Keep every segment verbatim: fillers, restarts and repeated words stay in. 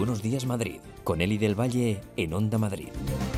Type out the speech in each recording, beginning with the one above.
Buenos Días Madrid, con Eli del Valle en Onda Madrid.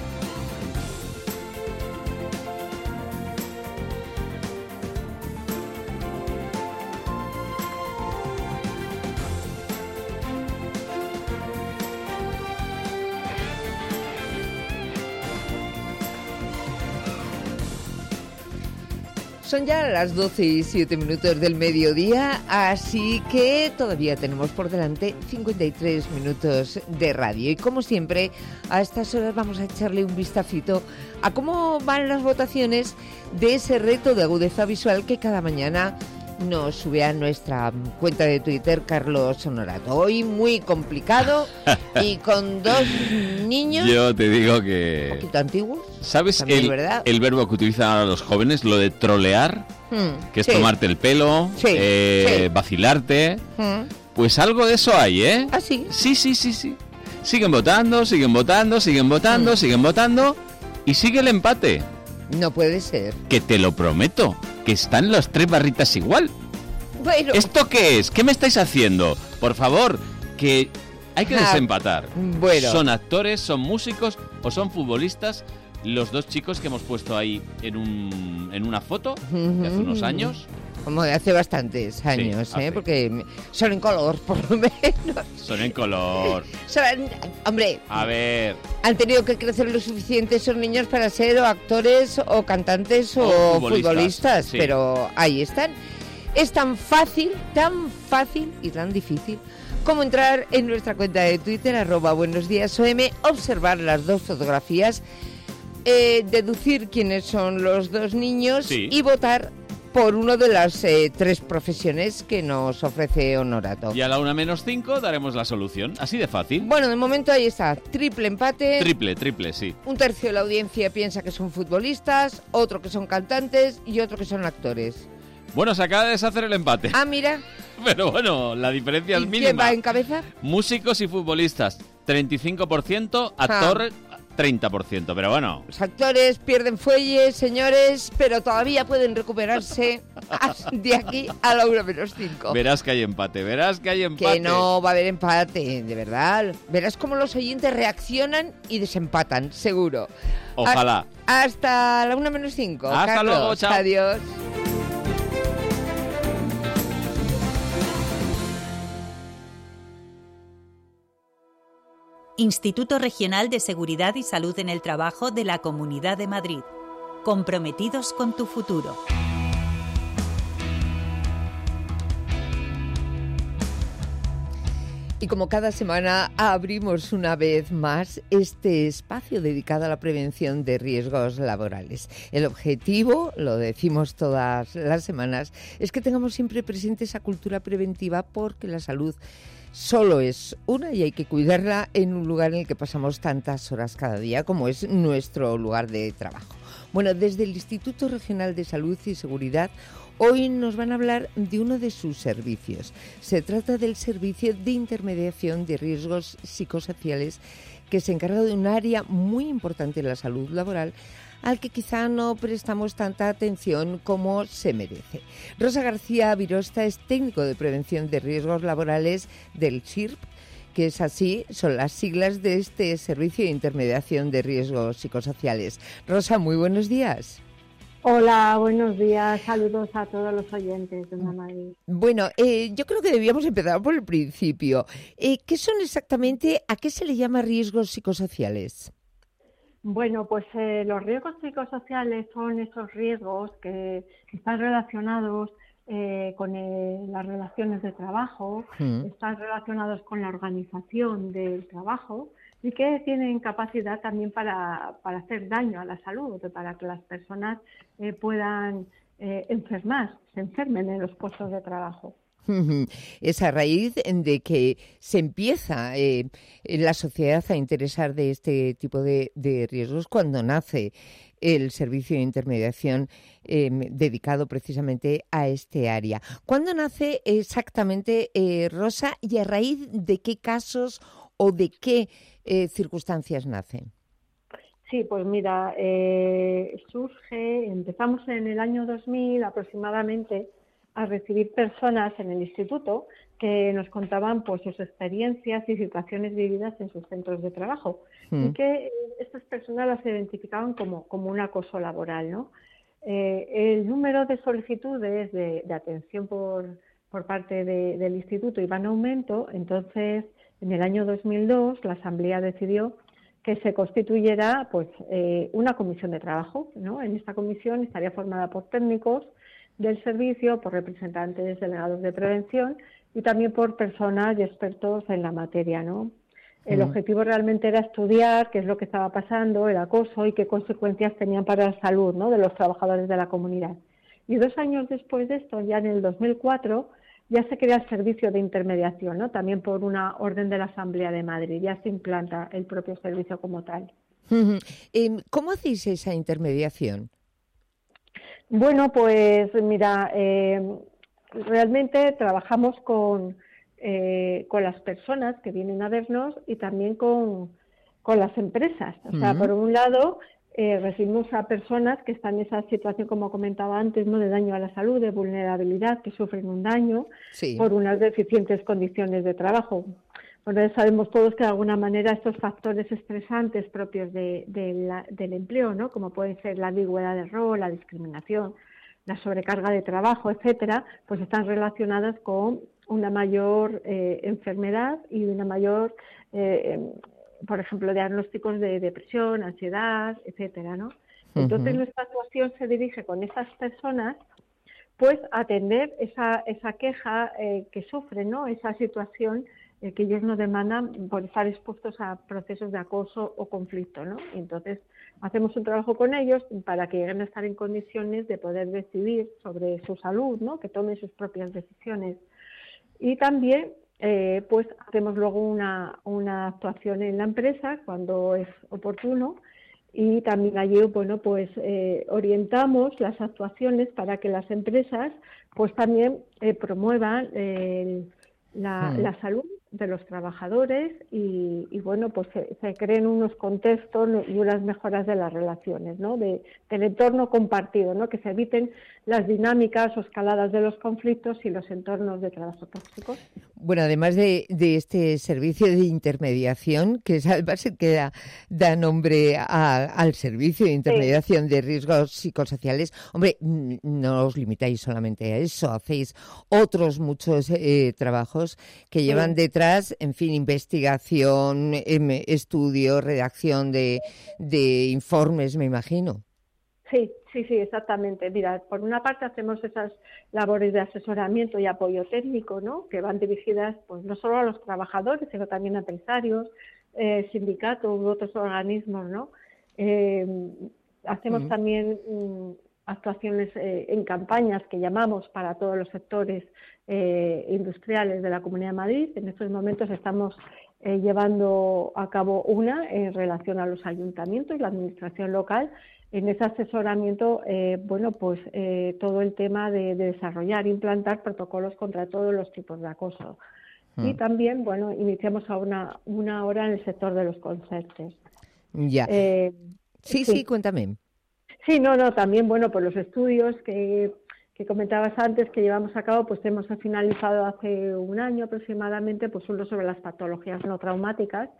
Son ya las doce y siete minutos del mediodía, así que todavía tenemos por delante cincuenta y tres minutos de radio. Y como siempre, a estas horas vamos a echarle un vistacito a cómo van las votaciones de ese reto de agudeza visual que cada mañana nos sube a nuestra cuenta de Twitter Carlos Honorato. Hoy muy complicado y con dos niños. Yo te digo que... Un poquito antiguos. ¿Sabes también, el, ¿verdad? el verbo que utilizan ahora los jóvenes? Lo de trolear, Hmm, que es sí. tomarte el pelo, Sí, eh, sí. vacilarte. Hmm. Pues algo de eso hay, ¿eh? ¿Ah, sí? Sí, sí, sí, sí. Siguen votando, siguen votando, siguen votando, Hmm. siguen votando y sigue el empate. No puede ser. Que te lo prometo, que están las tres barritas igual. Bueno, ¿Esto qué es? ¿Qué me estáis haciendo? Por favor, que hay que Ah, desempatar. bueno. ¿Son actores, son músicos o son futbolistas? Los dos chicos que hemos puesto ahí en, un, en una foto de hace unos años. como de hace bastantes años, hace. ¿eh? Porque son en color, por lo menos. Son en color. Son, hombre, A ver, han tenido que crecer lo suficiente esos niños para ser o actores o cantantes o, O futbolistas, futbolistas, sí. pero ahí están. Es tan fácil, tan fácil y tan difícil como entrar en nuestra cuenta de Twitter, arroba buenos días O M, observar las dos fotografías, eh, deducir quiénes son los dos niños Sí. y votar por una de las eh, tres profesiones que nos ofrece Honorato. y a la una menos cinco daremos la solución. Así de fácil. Bueno, de momento ahí está, triple empate. Triple, triple, sí. Un tercio de la audiencia piensa que son futbolistas, otro que son cantantes y otro que son actores. Bueno, se acaba de deshacer el empate. Ah, mira. Pero bueno, la diferencia ¿Y es quién mínima. va en cabeza? Músicos y futbolistas, treinta y cinco por ciento, actor, treinta por ciento. Pero bueno, Los actores pierden fuelle, señores, pero todavía pueden recuperarse de aquí a la una menos cinco. verás que hay empate, verás que hay empate. Que no va a haber empate, de verdad. Verás cómo los oyentes reaccionan y desempatan, seguro. Ojalá. Ha- hasta la una menos cinco. Hasta Carlos, luego, chao. Adiós. Instituto Regional de Seguridad y Salud en el Trabajo de la Comunidad de Madrid. Comprometidos con tu futuro. Y como cada semana abrimos una vez más este espacio dedicado a la prevención de riesgos laborales. El objetivo, lo decimos todas las semanas, es que tengamos siempre presente esa cultura preventiva porque la salud solo es una y hay que cuidarla en un lugar en el que pasamos tantas horas cada día como es nuestro lugar de trabajo. Bueno, desde el Instituto Regional de Salud y Seguridad hoy nos van a hablar de uno de sus servicios. Se trata del Servicio de Intermediación de Riesgos Psicosociales, que se encarga de un área muy importante en la salud laboral al que quizá no prestamos tanta atención como se merece. Rosa García Virosta es técnico de prevención de riesgos laborales del S I R P, que es así, son las siglas de este Servicio de Intermediación de Riesgos Psicosociales. Rosa, muy buenos días. Hola, buenos días. Saludos a todos los oyentes de Onda Madrid. Bueno, eh, yo creo que debíamos empezar por el principio. Eh, ¿Qué son exactamente, a qué se le llama riesgos psicosociales? Bueno, pues eh, los riesgos psicosociales son esos riesgos que están relacionados eh, con eh, las relaciones de trabajo, Mm. están relacionados con la organización del trabajo y que tienen capacidad también para, para hacer daño a la salud, para que las personas eh, puedan eh, enfermar, se enfermen en los puestos de trabajo. Es a raíz de que se empieza eh, en la sociedad a interesar de este tipo de, de riesgos cuando nace el servicio de intermediación eh, dedicado precisamente a este área. ¿Cuándo nace exactamente, eh, Rosa, y a raíz de qué casos o de qué eh, circunstancias nace? Sí, pues mira, eh, surge, empezamos en el año dos mil aproximadamente a recibir personas en el instituto que nos contaban pues sus experiencias y situaciones vividas en sus centros de trabajo Mm. y que estas personas las identificaban como, como un acoso laboral, ¿no? Eh, el número de solicitudes de, de atención por, por parte de, del instituto iba en aumento, entonces en el año dos mil dos la Asamblea decidió que se constituyera pues eh, una comisión de trabajo, ¿no? En esta comisión estaría formada por técnicos del servicio, por representantes delegados de prevención y también por personas y expertos en la materia, ¿no? El Mm. objetivo realmente era estudiar qué es lo que estaba pasando, el acoso y qué consecuencias tenían para la salud, ¿no?, de los trabajadores de la comunidad. Y dos años después de esto, ya en el dos mil cuatro, ya se crea el servicio de intermediación, ¿no?, también por una orden de la Asamblea de Madrid, ya se implanta el propio servicio como tal. Ujú. Em, ¿Cómo hacéis esa intermediación? Bueno, pues mira, eh, realmente trabajamos con, eh, con las personas que vienen a vernos y también con, con las empresas. O sea, Mm. por un lado, eh, recibimos a personas que están en esa situación, como comentaba antes, ¿no?, de daño a la salud, de vulnerabilidad, que sufren un daño Sí. por unas deficientes condiciones de trabajo. Bueno, ya sabemos todos que de alguna manera estos factores estresantes propios de, de la, del empleo, ¿no?, como pueden ser la ambigüedad de rol, la discriminación, la sobrecarga de trabajo, etcétera, pues están relacionadas con una mayor eh, enfermedad y una mayor, eh, por ejemplo, diagnósticos de depresión, ansiedad, etcétera, ¿no? Entonces, Ujú. nuestra actuación se dirige con esas personas, pues, a atender esa, esa queja eh, que sufren, ¿no?, esa situación eh, que ellos nos demandan por estar expuestos a procesos de acoso o conflicto, ¿no? Y entonces, hacemos un trabajo con ellos para que lleguen a estar en condiciones de poder decidir sobre su salud, ¿no?, que tomen sus propias decisiones. Y también, eh, pues, hacemos luego una, una actuación en la empresa cuando es oportuno y también allí, bueno, pues eh, orientamos las actuaciones para que las empresas, pues también eh, promuevan eh, la, Mm. la salud de los trabajadores y, y bueno, pues se, se creen unos contextos y unas mejoras de las relaciones, ¿no?, de, del entorno compartido, ¿no?, que se eviten las dinámicas o escaladas de los conflictos y los entornos de trabajo tóxicos. Bueno, además de, de este servicio de intermediación, que es además el que da, da nombre a- al servicio de intermediación de riesgos psicosociales, hombre, n- no os limitáis solamente a eso, hacéis otros muchos eh, trabajos que llevan Sí. detrás, en fin, investigación, em, estudio, redacción de, de informes, me imagino. Sí, sí, sí, exactamente. Mira, por una parte hacemos esas labores de asesoramiento y apoyo técnico, ¿no?, que van dirigidas pues no solo a los trabajadores, sino también a empresarios, eh, sindicatos u otros organismos, ¿no? Eh, hacemos Mm. también mm, actuaciones eh, en campañas que llamamos para todos los sectores eh, industriales de la Comunidad de Madrid. En estos momentos estamos eh, llevando a cabo una en relación a los ayuntamientos, la administración local. En ese asesoramiento, eh, bueno, pues eh, todo el tema de, de desarrollar e implantar protocolos contra todos los tipos de acoso. Mm. Y también, bueno, iniciamos a una, una hora en el sector de los concertos. Ya. Eh, Sí, sí. sí, cuéntame. Sí, no, no, también, bueno, por los estudios que, que comentabas antes que llevamos a cabo, pues hemos finalizado hace un año aproximadamente, pues uno sobre las patologías no traumáticas,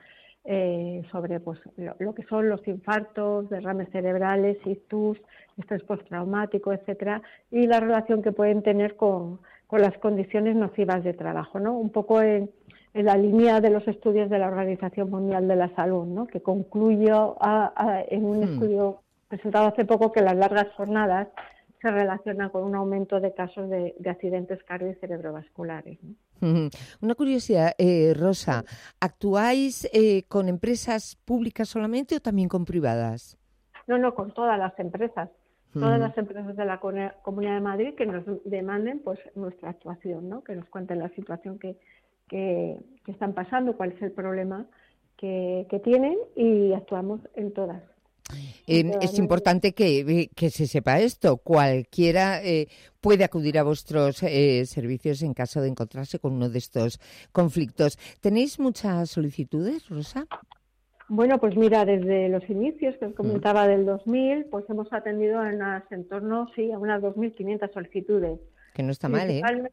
eh, sobre pues lo, lo que son los infartos, derrames cerebrales, ictus, estrés postraumático, etcétera, y la relación que pueden tener con, con las condiciones nocivas de trabajo, ¿no? Un poco en, en la línea de los estudios de la Organización Mundial de la Salud, ¿no?, que concluyó a, a, en un Hmm. estudio presentado hace poco que las largas jornadas se relacionan con un aumento de casos de, de accidentes cardio y cerebrovasculares, ¿no? Ujú. Una curiosidad, eh, Rosa, ¿actuáis eh, con empresas públicas solamente o también con privadas? No, no, con todas las empresas, todas Ujú. las empresas de la Cone- Comunidad de Madrid que nos demanden pues nuestra actuación, ¿no?, que nos cuenten la situación que, que, que están pasando, cuál es el problema que, que tienen y actuamos en todas. Eh, en todas, es ¿no? importante que, eh, que se sepa esto. Cualquiera eh, puede acudir a vuestros eh, servicios en caso de encontrarse con uno de estos conflictos. ¿Tenéis muchas solicitudes, Rosa? Bueno, pues mira, desde los inicios que os comentaba del dos mil, pues hemos atendido en, unas, en torno, sí, a unas dos mil quinientas solicitudes. Que no está mal, ¿eh? Principalmente,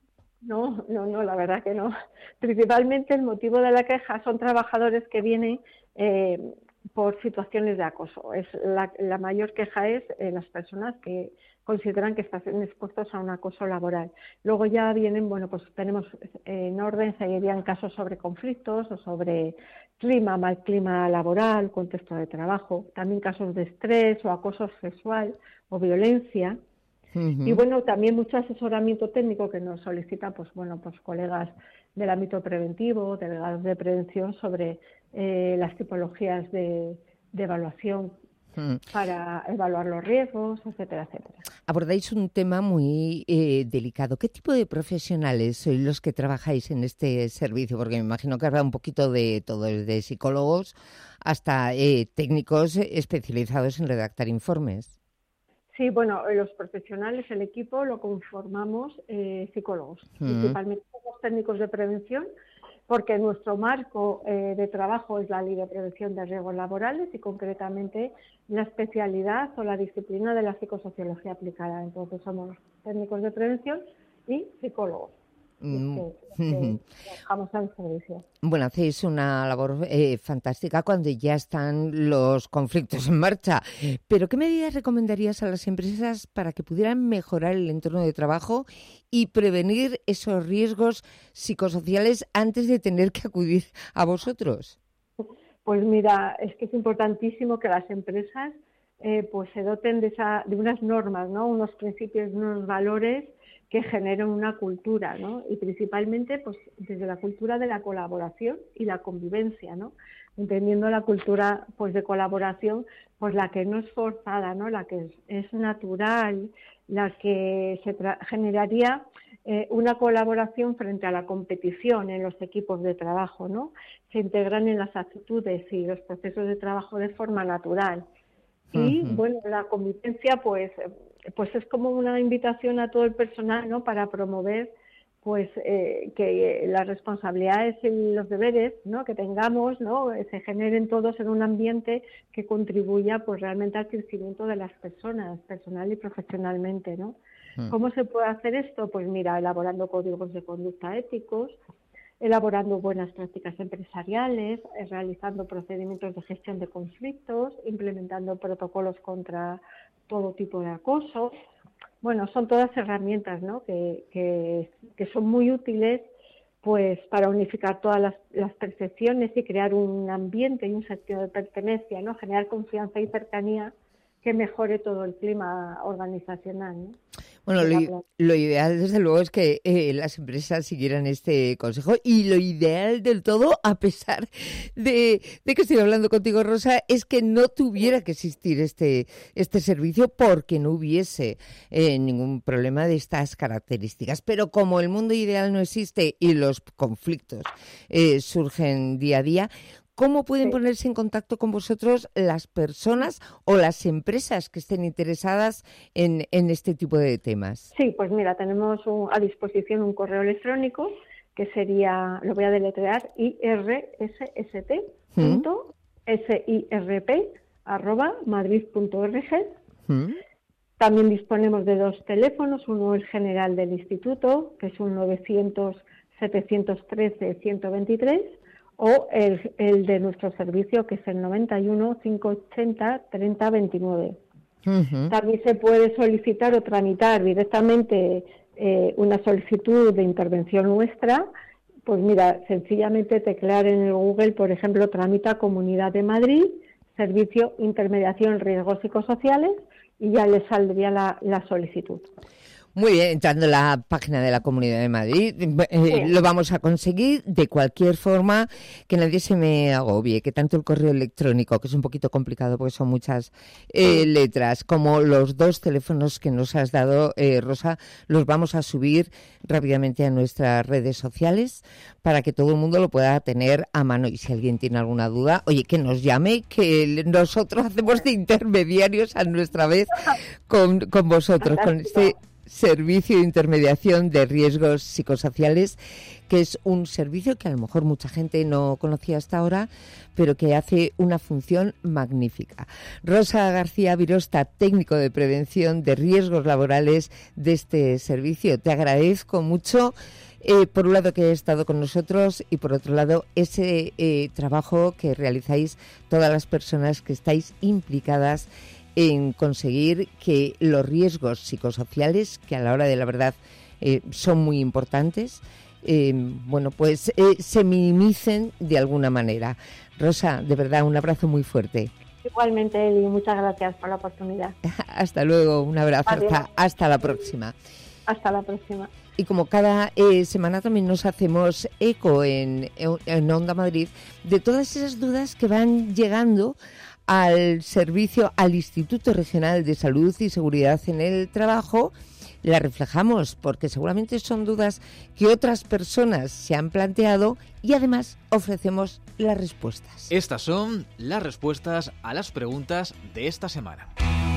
No, no, no, la verdad que no. Principalmente el motivo de la queja son trabajadores que vienen eh, por situaciones de acoso. Es la, la mayor queja es eh, las personas que consideran que están expuestos a un acoso laboral. Luego ya vienen, bueno, pues tenemos eh, en orden, seguirían casos sobre conflictos o sobre clima, mal clima laboral, contexto de trabajo, también casos de estrés o acoso sexual o violencia. Uh-huh. Y bueno, también mucho asesoramiento técnico que nos solicitan, pues bueno, pues colegas del ámbito preventivo, delegados de prevención sobre eh, las tipologías de, de evaluación uh-huh. para evaluar los riesgos, etcétera, etcétera. Abordáis un tema muy eh, delicado. ¿Qué tipo de profesionales sois los que trabajáis en este servicio? Porque me imagino que habrá un poquito de todo, desde psicólogos hasta eh, técnicos especializados en redactar informes. Sí, bueno, los profesionales, el equipo lo conformamos eh, psicólogos, uh-huh. principalmente los técnicos de prevención, porque nuestro marco eh, de trabajo es la Ley de Prevención de Riesgos Laborales y concretamente la especialidad o la disciplina de la psicosociología aplicada. Entonces somos técnicos de prevención y psicólogos. Mm. Que, que trabajamos al servicio. Bueno, hacéis una labor eh, fantástica cuando ya están los conflictos en marcha. Pero ¿qué medidas recomendarías a las empresas para que pudieran mejorar el entorno de trabajo y prevenir esos riesgos psicosociales antes de tener que acudir a vosotros? Pues mira, es que es importantísimo que las empresas eh, pues se doten de, esa, de unas normas, ¿no? Unos principios, unos valores que generen una cultura, ¿no? Y principalmente pues desde la cultura de la colaboración y la convivencia, ¿no? Entendiendo la cultura pues de colaboración, pues la que no es forzada, ¿no? La que es, es natural, la que se tra- generaría eh, una colaboración frente a la competición en los equipos de trabajo, ¿no? Se integran en las actitudes y los procesos de trabajo de forma natural. Y uh-huh. bueno, la convivencia pues pues es como una invitación a todo el personal, ¿no? Para promover pues eh, que las responsabilidades y los deberes, ¿no? Que tengamos, ¿no? Se generen todos en un ambiente que contribuya pues realmente al crecimiento de las personas, personal y profesionalmente, ¿no? Uh-huh. ¿Cómo se puede hacer esto? Pues mira, elaborando códigos de conducta éticos, elaborando buenas prácticas empresariales, realizando procedimientos de gestión de conflictos, implementando protocolos contra todo tipo de acoso. Bueno, son todas herramientas, ¿no? que, que, que son muy útiles pues para unificar todas las, las percepciones y crear un ambiente y un sentido de pertenencia, ¿no? Generar confianza y cercanía que mejore todo el clima organizacional, ¿no? Bueno, lo, lo ideal, desde luego, es que eh, las empresas siguieran este consejo y lo ideal del todo, a pesar de, de que estoy hablando contigo, Rosa, es que no tuviera que existir este, este servicio porque no hubiese eh, ningún problema de estas características. Pero como el mundo ideal no existe y los conflictos eh, surgen día a día, ¿cómo pueden ponerse en contacto con vosotros las personas o las empresas que estén interesadas en, en este tipo de temas? Sí, pues mira, tenemos un, a disposición un correo electrónico que sería, lo voy a deletrear, irsst punto sirp arroba madrid punto org. ¿Mm? También disponemos de dos teléfonos, uno el general del instituto, que es un novecientos, setecientos trece, ciento veintitrés, o el, el de nuestro servicio, que es el noventa y uno, quinientos ochenta, treinta veintinueve. Uh-huh. También se puede solicitar o tramitar directamente eh, una solicitud de intervención nuestra. Pues mira, sencillamente teclear en el Google, por ejemplo, tramita Comunidad de Madrid, Servicio Intermediación Riesgos Psicosociales, y ya le saldría la, la solicitud. Muy bien, entrando en la página de la Comunidad de Madrid, eh, lo vamos a conseguir de cualquier forma, que nadie se me agobie, que tanto el correo electrónico, que es un poquito complicado porque son muchas eh, letras, como los dos teléfonos que nos has dado, eh, Rosa, los vamos a subir rápidamente a nuestras redes sociales para que todo el mundo lo pueda tener a mano. Y si alguien tiene alguna duda, oye, que nos llame, que nosotros hacemos de intermediarios a nuestra vez con, con vosotros, con este servicio de intermediación de riesgos psicosociales, que es un servicio que a lo mejor mucha gente no conocía hasta ahora, pero que hace una función magnífica. Rosa García Virosta, técnico de prevención de riesgos laborales de este servicio. Te agradezco mucho Eh, por un lado, que ha estado con nosotros, y por otro lado, ese eh, trabajo que realizáis todas las personas que estáis implicadas en conseguir que los riesgos psicosociales, que a la hora de la verdad eh, son muy importantes, eh, bueno, pues eh, se minimicen de alguna manera. Rosa, de verdad, un abrazo muy fuerte. Igualmente, Eli, muchas gracias por la oportunidad. Hasta luego, un abrazo, hasta, hasta la próxima. Hasta la próxima. Y como cada eh, semana también nos hacemos eco en, en Onda Madrid de todas esas dudas que van llegando al servicio, al Instituto Regional de Salud y Seguridad en el Trabajo, las reflejamos porque seguramente son dudas que otras personas se han planteado y además ofrecemos las respuestas. Estas son las respuestas a las preguntas de esta semana.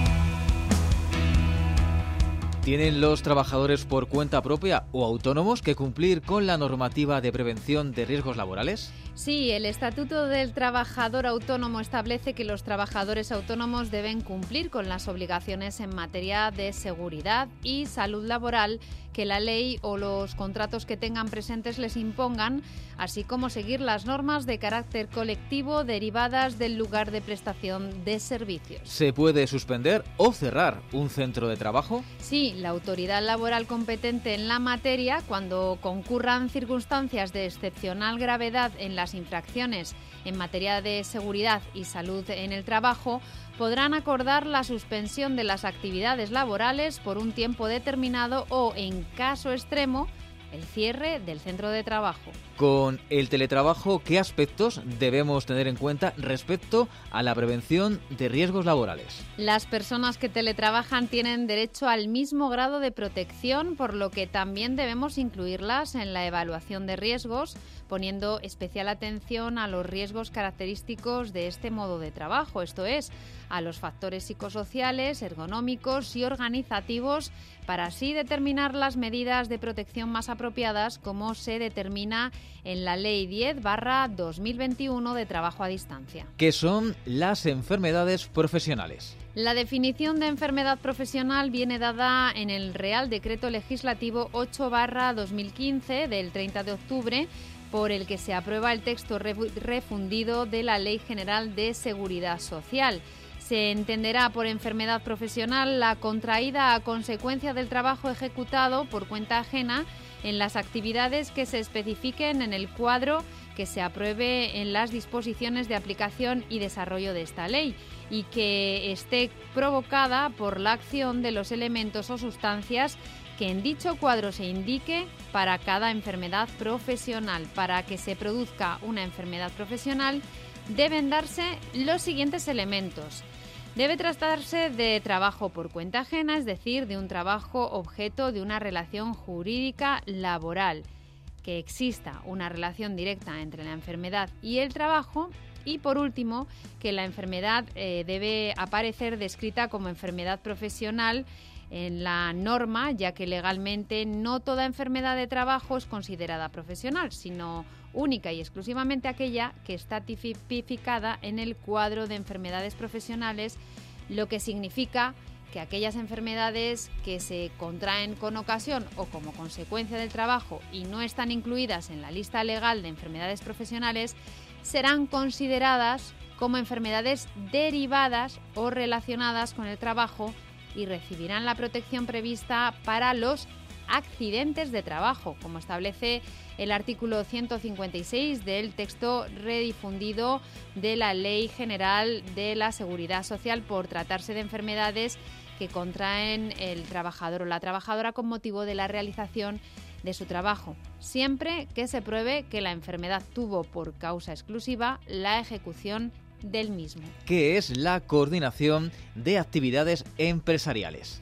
¿Tienen los trabajadores por cuenta propia o autónomos que cumplir con la normativa de prevención de riesgos laborales? Sí, el Estatuto del Trabajador Autónomo establece que los trabajadores autónomos deben cumplir con las obligaciones en materia de seguridad y salud laboral que la ley o los contratos que tengan presentes les impongan, así como seguir las normas de carácter colectivo derivadas del lugar de prestación de servicios. ¿Se puede suspender o cerrar un centro de trabajo? Sí, la autoridad laboral competente en la materia, cuando concurran circunstancias de excepcional gravedad en las infracciones en materia de seguridad y salud en el trabajo, podrán acordar la suspensión de las actividades laborales por un tiempo determinado o, en caso extremo, el cierre del centro de trabajo. Con el teletrabajo, ¿qué aspectos debemos tener en cuenta respecto a la prevención de riesgos laborales? Las personas que teletrabajan tienen derecho al mismo grado de protección, por lo que también debemos incluirlas en la evaluación de riesgos, poniendo especial atención a los riesgos característicos de este modo de trabajo, esto es, a los factores psicosociales, ergonómicos y organizativos, para así determinar las medidas de protección más apropiadas, como se determina en la Ley diez barra dos mil veintiuno de trabajo a distancia. ¿Qué son las enfermedades profesionales? La definición de enfermedad profesional viene dada en el Real Decreto Legislativo ocho barra dos mil quince del treinta de octubre, por el que se aprueba el texto refundido de la Ley General de Seguridad Social. Se entenderá por enfermedad profesional la contraída a consecuencia del trabajo ejecutado por cuenta ajena en las actividades que se especifiquen en el cuadro que se apruebe en las disposiciones de aplicación y desarrollo de esta ley, y que esté provocada por la acción de los elementos o sustancias que en dicho cuadro se indique para cada enfermedad profesional. Para que se produzca una enfermedad profesional deben darse los siguientes elementos. Debe tratarse de trabajo por cuenta ajena, es decir, de un trabajo objeto de una relación jurídica laboral, que exista una relación directa entre la enfermedad y el trabajo, y por último, que la enfermedad eh, debe aparecer descrita como enfermedad profesional en la norma, ya que legalmente no toda enfermedad de trabajo es considerada profesional, sino única y exclusivamente aquella que está tipificada en el cuadro de enfermedades profesionales, lo que significa que aquellas enfermedades que se contraen con ocasión o como consecuencia del trabajo y no están incluidas en la lista legal de enfermedades profesionales serán consideradas como enfermedades derivadas o relacionadas con el trabajo y recibirán la protección prevista para los accidentes de trabajo, como establece el artículo ciento cincuenta y seis del texto redifundido de la Ley General de la Seguridad Social, por tratarse de enfermedades que contraen el trabajador o la trabajadora con motivo de la realización de su trabajo, siempre que se pruebe que la enfermedad tuvo por causa exclusiva la ejecución del mismo. ¿Qué es la coordinación de actividades empresariales?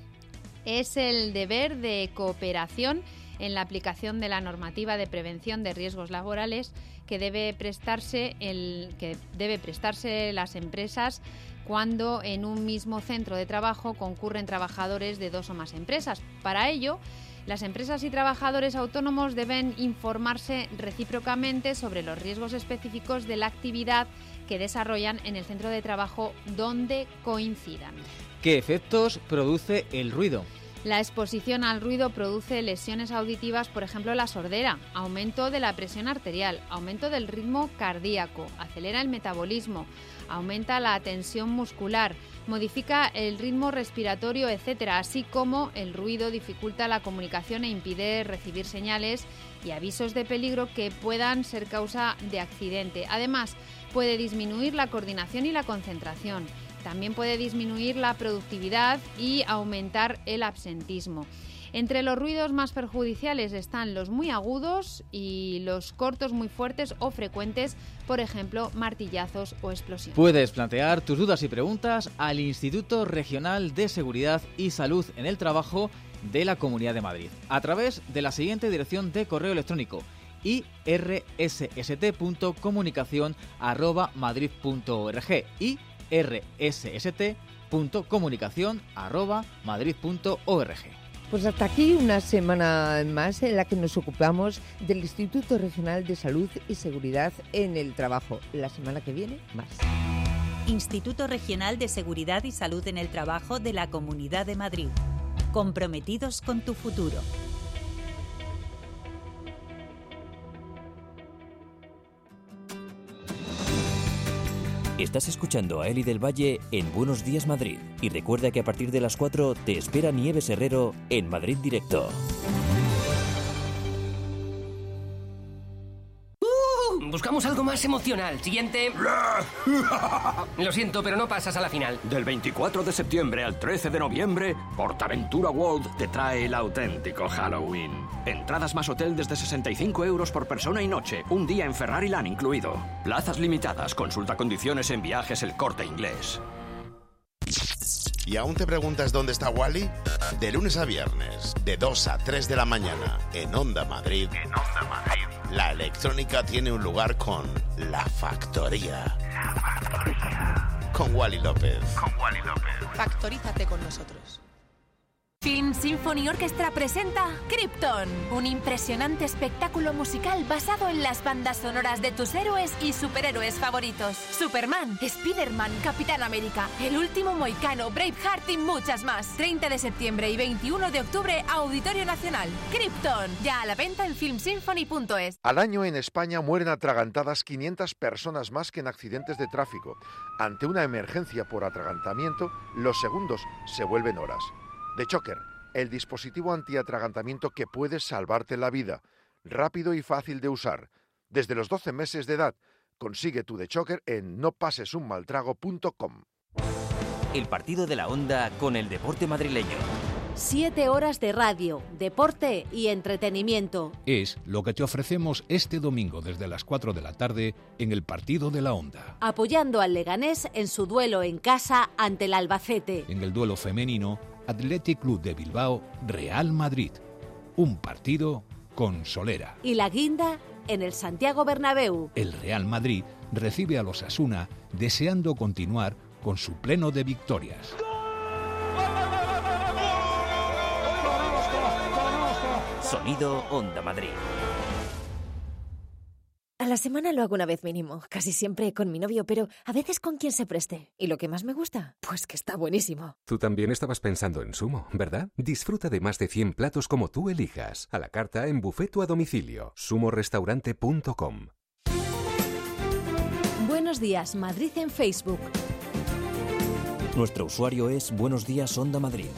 Es el deber de cooperación en la aplicación de la normativa de prevención de riesgos laborales que debe prestarse el que debe prestarse las empresas cuando en un mismo centro de trabajo concurren trabajadores de dos o más empresas. Para ello, las empresas y trabajadores autónomos deben informarse recíprocamente sobre los riesgos específicos de la actividad que desarrollan en el centro de trabajo donde coincidan. ¿Qué efectos produce el ruido? La exposición al ruido produce lesiones auditivas, por ejemplo la sordera, aumento de la presión arterial, aumento del ritmo cardíaco, acelera el metabolismo, aumenta la tensión muscular, modifica el ritmo respiratorio, etcétera, así como el ruido dificulta la comunicación e impide recibir señales y avisos de peligro que puedan ser causa de accidente. Además, puede disminuir la coordinación y la concentración. También puede disminuir la productividad y aumentar el absentismo. Entre los ruidos más perjudiciales están los muy agudos y los cortos muy fuertes o frecuentes, por ejemplo, martillazos o explosiones. Puedes plantear tus dudas y preguntas al Instituto Regional de Seguridad y Salud en el Trabajo de la Comunidad de Madrid a través de la siguiente dirección de correo electrónico: i r s s t punto comunicación arroba madrid punto org y r s s t punto comunicación arroba madrid punto org. Pues hasta aquí una semana más en la que nos ocupamos del Instituto Regional de Salud y Seguridad en el Trabajo. La semana que viene, más. Instituto Regional de Seguridad y Salud en el Trabajo de la Comunidad de Madrid. Comprometidos con tu futuro. Estás escuchando a Eli del Valle en Buenos Días Madrid. Y recuerda que a partir de las cuatro te espera Nieves Herrero en Madrid Directo. Buscamos algo más emocional. Siguiente. Lo siento, pero no pasas a la final. Del veinticuatro de septiembre al trece de noviembre, PortAventura World te trae el auténtico Halloween. Entradas más hotel desde sesenta y cinco euros por persona y noche. Un día en Ferrariland incluido. Plazas limitadas. Consulta condiciones en Viajes El Corte Inglés. ¿Y aún te preguntas dónde está Wally? De lunes a viernes, de dos a tres de la mañana, en Onda Madrid. En Onda Madrid. La electrónica tiene un lugar con La Factoría. La Factoría. Con Wally López. Con Wally López. Factorízate con nosotros. Film Symphony Orchestra presenta Krypton, un impresionante espectáculo musical basado en las bandas sonoras de tus héroes y superhéroes favoritos. Superman, Spider-Man, Capitán América, El Último Mohicano, Braveheart y muchas más. treinta de septiembre y veintiuno de octubre, Auditorio Nacional. Krypton, ya a la venta en film symphony punto es. Al año en España mueren atragantadas quinientas personas más que en accidentes de tráfico. Ante una emergencia por atragantamiento, los segundos se vuelven horas. The Choker, el dispositivo antiatragantamiento que puede salvarte la vida. Rápido y fácil de usar. Desde los doce meses de edad. Consigue tu The Choker en no pases un mal trago punto com. El partido de la Onda con el deporte madrileño. Siete horas de radio, deporte y entretenimiento. Es lo que te ofrecemos este domingo desde las cuatro de la tarde en el partido de la Onda. Apoyando al Leganés en su duelo en casa ante el Albacete. En el duelo femenino, Athletic Club de Bilbao, Real Madrid. Un partido con solera. Y la guinda en el Santiago Bernabéu. El Real Madrid recibe a los Osasuna deseando continuar con su pleno de victorias. Sonido Onda Madrid. A la semana lo hago una vez mínimo, casi siempre con mi novio, pero a veces con quien se preste. ¿Y lo que más me gusta? Pues que está buenísimo. Tú también estabas pensando en Sumo, ¿verdad? Disfruta de más de cien platos como tú elijas, a la carta, en buffet o a domicilio. sumo restaurante punto com. Buenos días, Madrid en Facebook. Nuestro usuario es Buenos Días Onda Madrid.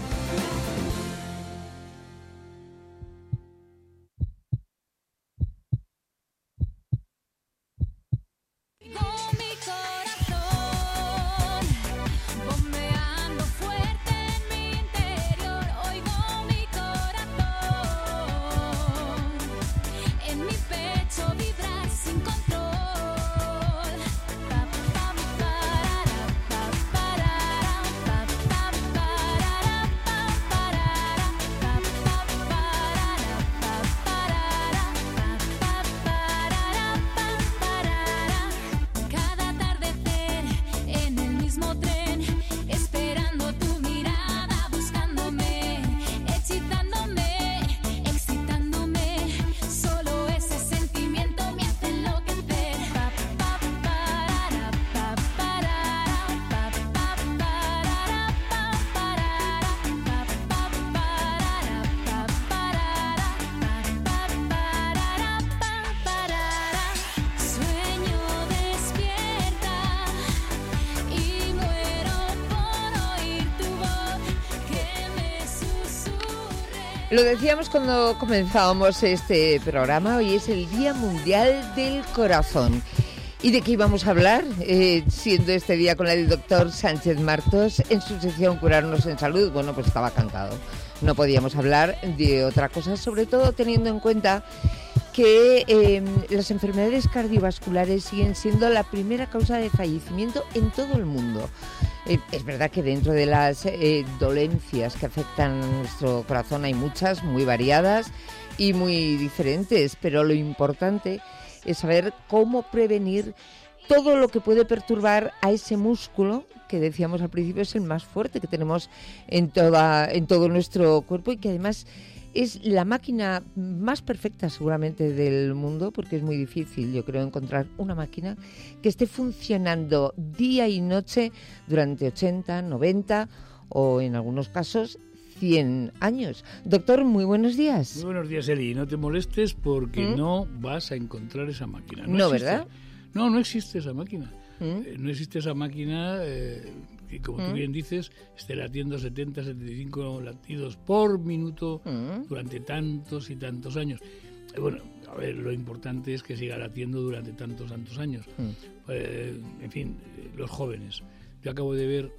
Lo decíamos cuando comenzábamos este programa, hoy es el Día Mundial del Corazón. ¿Y de qué íbamos a hablar? Eh, siendo este día con el doctor Sánchez Martos en su sección Curarnos en Salud. Bueno, pues estaba cantado. No podíamos hablar de otra cosa, sobre todo teniendo en cuenta que eh, las enfermedades cardiovasculares siguen siendo la primera causa de fallecimiento en todo el mundo. Eh, es verdad que dentro de las eh, dolencias que afectan a nuestro corazón hay muchas, muy variadas y muy diferentes, pero lo importante es saber cómo prevenir todo lo que puede perturbar a ese músculo que decíamos al principio es el más fuerte que tenemos en toda en todo nuestro cuerpo y que además es la máquina más perfecta seguramente del mundo, porque es muy difícil, yo creo, encontrar una máquina que esté funcionando día y noche durante ochenta, noventa o en algunos casos cien años. Doctor, muy buenos días. Muy buenos días, Eli. No te molestes porque ¿Mm? no vas a encontrar esa máquina. No, no existe. ¿verdad? No, no existe esa máquina. ¿Mm? Eh, no existe esa máquina eh, que, como ¿Mm? tú bien dices, esté latiendo setenta, setenta y cinco latidos por minuto ¿Mm? durante tantos y tantos años. Eh, bueno, a ver, lo importante es que siga latiendo durante tantos, tantos años. ¿Mm? Eh, en fin, eh, los jóvenes. Yo acabo de ver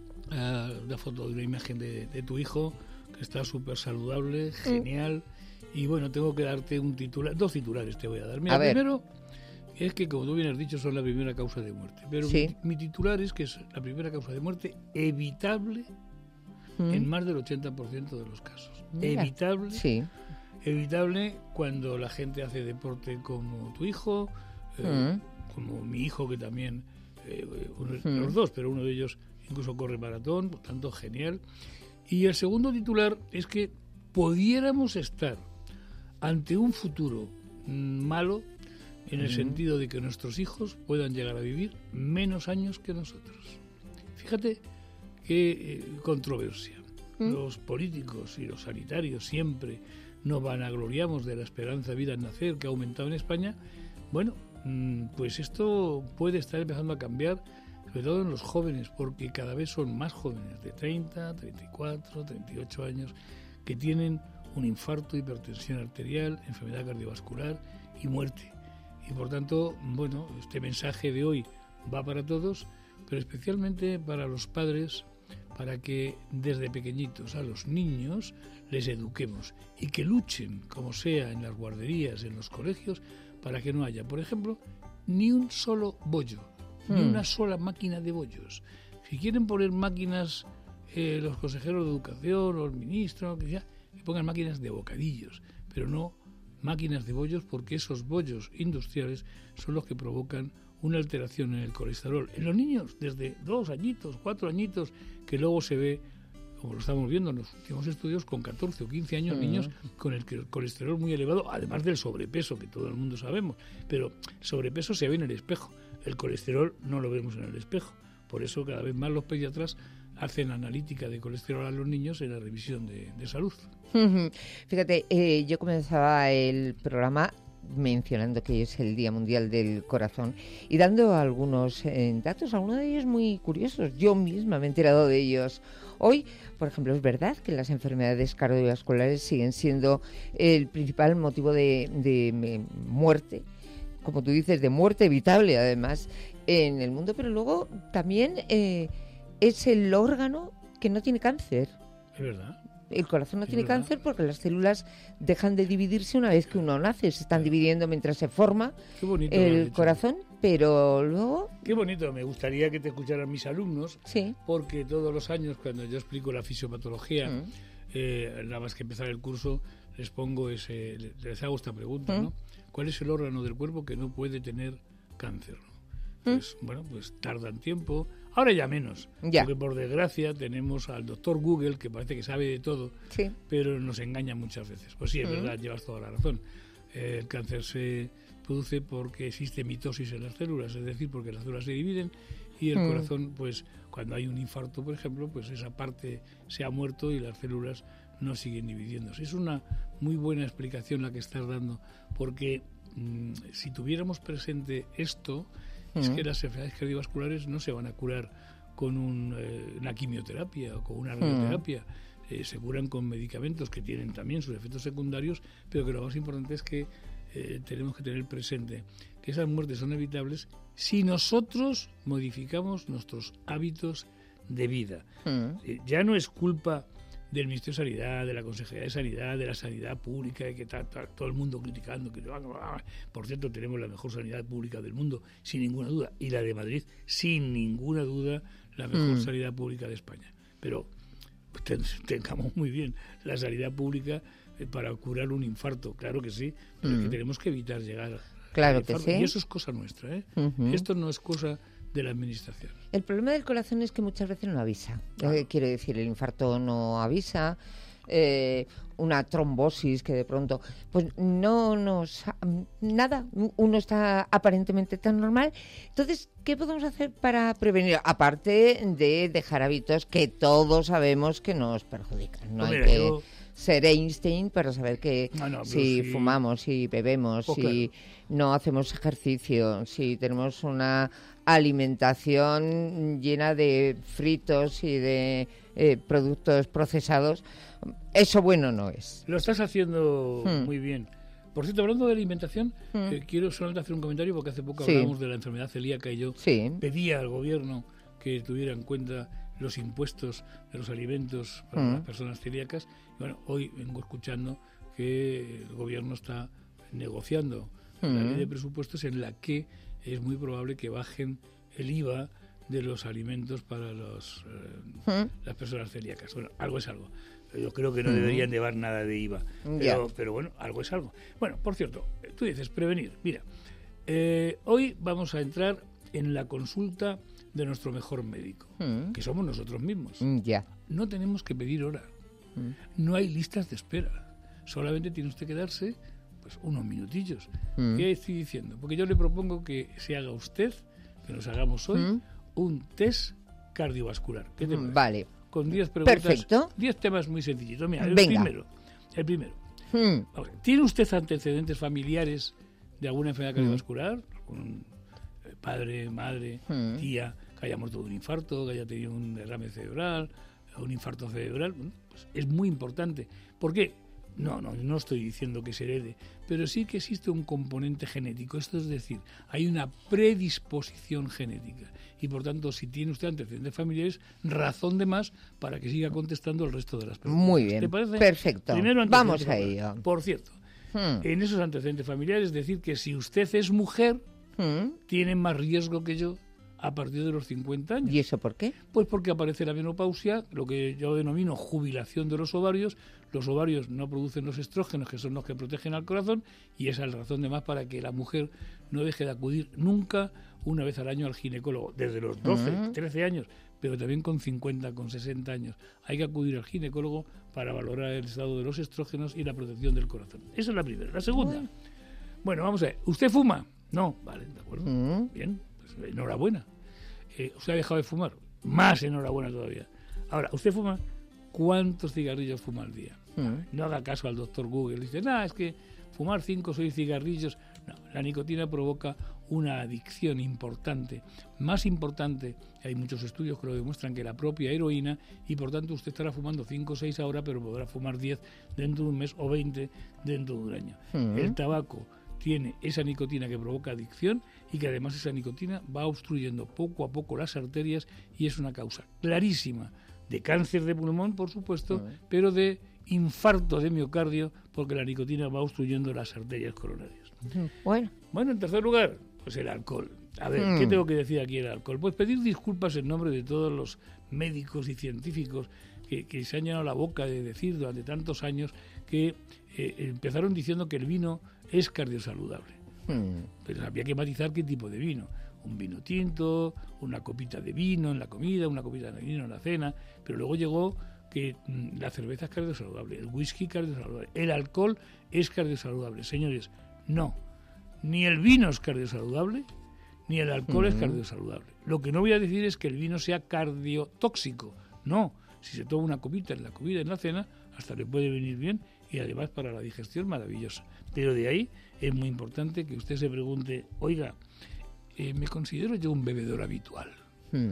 uh, una foto de una imagen de, de tu hijo, que está súper saludable, genial. ¿Mm? Y bueno, tengo que darte un titular, dos titulares te voy a dar. Mira, a ver. primero es que, como tú bien has dicho, son la primera causa de muerte. Pero sí. mi, mi titular es que es la primera causa de muerte evitable ¿Mm? en más del ochenta por ciento de los casos. Mira. Evitable. Sí. Evitable cuando la gente hace deporte como tu hijo, eh, ¿Mm? como mi hijo, que también, eh, uno, ¿Mm? los dos, pero uno de ellos incluso corre maratón, por tanto, genial. Y el segundo titular es que pudiéramos estar ante un futuro malo, en el uh-huh. sentido de que nuestros hijos puedan llegar a vivir menos años que nosotros. Fíjate qué eh, controversia. Uh-huh. Los políticos y los sanitarios siempre nos vanagloriamos de la esperanza de vida al nacer que ha aumentado en España. Bueno, mmm, pues esto puede estar empezando a cambiar, sobre todo en los jóvenes, porque cada vez son más jóvenes, de treinta, treinta y cuatro, treinta y ocho años, que tienen un infarto, hipertensión arterial, enfermedad cardiovascular y muerte. Y por tanto, bueno, este mensaje de hoy va para todos, pero especialmente para los padres, para que desde pequeñitos a los niños les eduquemos y que luchen, como sea, en las guarderías, en los colegios, para que no haya, por ejemplo, ni un solo bollo, hmm. ni una sola máquina de bollos. Si quieren poner máquinas, eh, los consejeros de educación o el ministro, que sea, que pongan máquinas de bocadillos, pero no máquinas de bollos, porque esos bollos industriales son los que provocan una alteración en el colesterol. En los niños, desde dos añitos, cuatro añitos, que luego se ve, como lo estamos viendo en los últimos estudios, con catorce o quince años, mm. niños con el colesterol muy elevado, además del sobrepeso, que todo el mundo sabemos. Pero el sobrepeso se ve en el espejo, el colesterol no lo vemos en el espejo. Por eso cada vez más los pediatras hacen analítica de colesterol a los niños en la revisión de, de salud. Fíjate, eh, yo comenzaba el programa mencionando que hoy es el Día Mundial del Corazón y dando algunos eh, datos, algunos de ellos muy curiosos. Yo misma me he enterado de ellos hoy. Por ejemplo, es verdad que las enfermedades cardiovasculares siguen siendo el principal motivo de, de muerte, como tú dices, de muerte evitable además en el mundo, pero luego también eh, es el órgano que no tiene cáncer. Es verdad. El corazón no es tiene verdad. cáncer porque las células dejan de dividirse una vez que uno nace. Se están dividiendo mientras se forma Qué bonito el corazón, pero luego... Qué bonito. Me gustaría que te escucharan mis alumnos, sí. porque todos los años cuando yo explico la fisiopatología, mm. eh, nada más que empezar el curso, les pongo ese, les hago esta pregunta, mm. ¿no? ¿Cuál es el órgano del cuerpo que no puede tener cáncer? Pues mm. bueno, pues tardan tiempo. Ahora ya menos, ya. porque por desgracia tenemos al doctor Google, que parece que sabe de todo, sí. pero nos engaña muchas veces. Pues sí, es mm. verdad, llevas toda la razón. Eh, el cáncer se produce porque existe mitosis en las células, es decir, porque las células se dividen y el mm. corazón, pues cuando hay un infarto, por ejemplo, pues esa parte se ha muerto y las células no siguen dividiéndose. Es una muy buena explicación la que estás dando, porque mmm, si tuviéramos presente esto, es que las enfermedades cardiovasculares no se van a curar con un, eh, una quimioterapia o con una radioterapia. eh, se curan con medicamentos que tienen también sus efectos secundarios, pero que lo más importante es que eh, tenemos que tener presente que esas muertes son evitables si nosotros modificamos nuestros hábitos de vida. Mm. Eh, ya no es culpa del Ministerio de Sanidad, de la Consejería de Sanidad, de la sanidad pública, de que está, está todo el mundo criticando. Que por cierto, tenemos la mejor sanidad pública del mundo, sin ninguna duda, y la de Madrid, sin ninguna duda, la mejor mm. sanidad pública de España. Pero ten, tengamos muy bien la sanidad pública eh, para curar un infarto, claro que sí, pero mm. es que tenemos que evitar llegar claro al infarto. Que sí. Y eso es cosa nuestra, ¿eh? Uh-huh. Esto no es cosa de la administración. El problema del corazón es que muchas veces no avisa. Claro. Eh, quiero decir, el infarto no avisa, eh, una trombosis que de pronto, pues no nos... Nada, uno está aparentemente tan normal. Entonces, ¿qué podemos hacer para prevenir? Aparte de dejar hábitos que todos sabemos que nos perjudican. No pues hay mira, que... Yo... ser Einstein para saber que no, no, si sí. fumamos, si bebemos, oh, si claro. no hacemos ejercicio, si tenemos una alimentación llena de fritos y de eh, productos procesados, eso bueno no es. Lo estás haciendo hmm. muy bien. Por cierto, hablando de alimentación, hmm. eh, quiero solamente hacer un comentario porque hace poco sí. hablamos de la enfermedad celíaca y yo sí. pedía al gobierno que tuviera en cuenta los impuestos de los alimentos para mm. las personas celíacas. Y bueno, hoy vengo escuchando que el gobierno está negociando mm. la ley de presupuestos en la que es muy probable que bajen el I V A de los alimentos para los, eh, mm. las personas celíacas. Bueno, algo es algo. Yo creo que no mm. deberían llevar nada de I V A, pero, yeah. pero bueno, algo es algo. Bueno, por cierto, tú dices prevenir. Mira, eh, hoy vamos a entrar en la consulta de nuestro mejor médico, mm. que somos nosotros mismos. Mm, yeah. No tenemos que pedir hora, mm. no hay listas de espera, solamente tiene usted que darse pues unos minutillos. Mm. ¿Qué estoy diciendo? Porque yo le propongo que se haga usted, que nos hagamos hoy, mm. un test cardiovascular. ¿Qué te parece? Vale. Con diez preguntas, perfecto. diez temas muy sencillitos. Mira, el Venga. primero, el primero. Mm. Vamos, ¿tiene usted antecedentes familiares de alguna enfermedad cardiovascular? Mm. ¿Algún padre, madre, mm. tía, que haya muerto de un infarto, que haya tenido un derrame cerebral, un infarto cerebral? Bueno, pues es muy importante. ¿Por qué? No, no, no estoy diciendo que se herede, pero sí que existe un componente genético. Esto es decir, hay una predisposición genética. Y por tanto, si tiene usted antecedentes familiares, razón de más para que siga contestando el resto de las preguntas. Muy bien, ¿te parece? Perfecto. Primero, vamos a ello. Por cierto, hmm. en esos antecedentes familiares, es decir, que si usted es mujer, hmm. tiene más riesgo que yo a partir de los cincuenta años. ¿Y eso por qué? Pues porque aparece la menopausia, lo que yo denomino jubilación de los ovarios. Los ovarios no producen los estrógenos, que son los que protegen al corazón, y esa es la razón de más para que la mujer no deje de acudir nunca una vez al año al ginecólogo, desde los doce, uh-huh. trece años, pero también con cincuenta, con sesenta años. Hay que acudir al ginecólogo para valorar el estado de los estrógenos y la protección del corazón. Esa es la primera. La segunda, bueno, bueno vamos a ver, ¿usted fuma? No, vale, de acuerdo. Uh-huh. Bien, pues enhorabuena. Eh, ¿Usted ha dejado de fumar? Más enhorabuena todavía. Ahora, ¿usted fuma? ¿Cuántos cigarrillos fuma al día? Uh-huh. No haga caso al doctor Google. Dice, no, es que fumar cinco o seis cigarrillos. No, la nicotina provoca una adicción importante. Más importante, hay muchos estudios que lo demuestran, que la propia heroína, y por tanto usted estará fumando cinco o seis ahora, pero podrá fumar diez dentro de un mes o veinte dentro de un año. Uh-huh. El tabaco tiene esa nicotina que provoca adicción y que además esa nicotina va obstruyendo poco a poco las arterias y es una causa clarísima de cáncer de pulmón, por supuesto, uh-huh. pero de infarto de miocardio, porque la nicotina va obstruyendo las arterias coronarias. Uh-huh. Bueno. Bueno, en tercer lugar, pues el alcohol. A ver, uh-huh. ¿qué tengo que decir aquí del alcohol? Pues pedir disculpas en nombre de todos los médicos y científicos que, que se han llenado la boca de decir durante tantos años que eh, empezaron diciendo que el vino es cardiosaludable. Hmm. Pero había que matizar qué tipo de vino. Un vino tinto, una copita de vino en la comida, una copita de vino en la cena, pero luego llegó que mmm, la cerveza es cardiosaludable, el whisky cardiosaludable, el alcohol es cardiosaludable. Señores, no. Ni el vino es cardiosaludable, ni el alcohol hmm. es cardiosaludable. Lo que no voy a decir es que el vino sea cardiotóxico. No. Si se toma una copita en la comida, en la cena, hasta le puede venir bien y además para la digestión maravillosa. Pero de ahí es muy importante que usted se pregunte, oiga, eh, ¿me considero yo un bebedor habitual? Mm.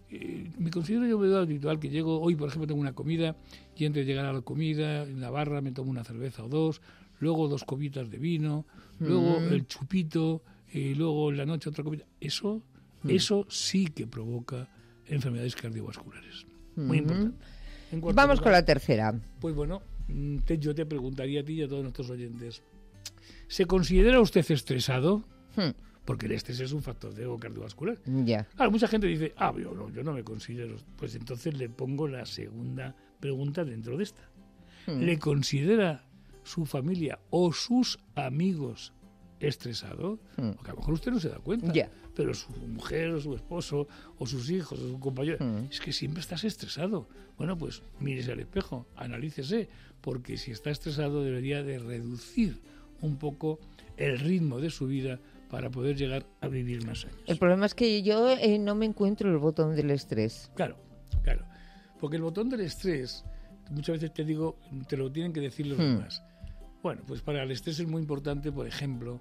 eh, me considero yo bebedor habitual, que llego, hoy por ejemplo tengo una comida, y antes de llegar a la comida, en la barra me tomo una cerveza o dos, luego dos copitas de vino, luego Mm. el chupito, y luego en la noche otra copita. Eso, Mm. eso sí que provoca enfermedades cardiovasculares. Muy Mm. importante. En cuarto Vamos lugar, con la tercera. Pues bueno, mm, te- yo te preguntaría a ti y a todos nuestros oyentes, ¿se considera usted estresado? Hmm. Porque el estrés es un factor de riesgo cardiovascular. Ya. Claro, mucha gente dice, ah, yo no, yo no me considero. Pues entonces le pongo la segunda pregunta dentro de esta. Hmm. ¿Le considera su familia o sus amigos estresado? Hmm. Porque a lo mejor usted no se da cuenta. Ya. Pero su mujer, o su esposo, o sus hijos, o su compañero, Hmm. es que siempre estás estresado. Bueno, pues mírese al espejo, analícese, porque si está estresado debería de reducir un poco el ritmo de su vida para poder llegar a vivir más años. El problema es que yo eh, no me encuentro el botón del estrés. Claro, claro. Porque el botón del estrés, muchas veces te digo, te lo tienen que decir los Hmm. demás. Bueno, pues para el estrés es muy importante, por ejemplo,